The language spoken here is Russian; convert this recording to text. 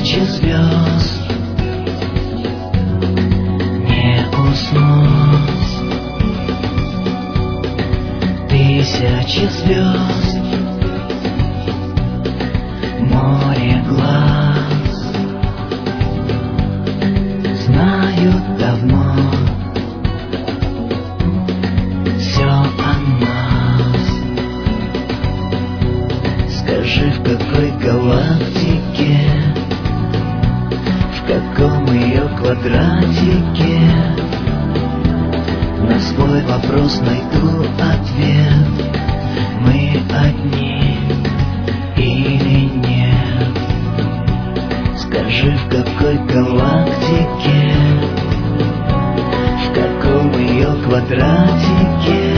Тысячи звезд не уснуть. Тысячи звезд, море глаз знают давно все о нас. Скажи, в какой галактике, в каком ее квадратике на свой вопрос найду ответ. Мы одни или нет? Скажи, в какой галактике, в каком ее квадратике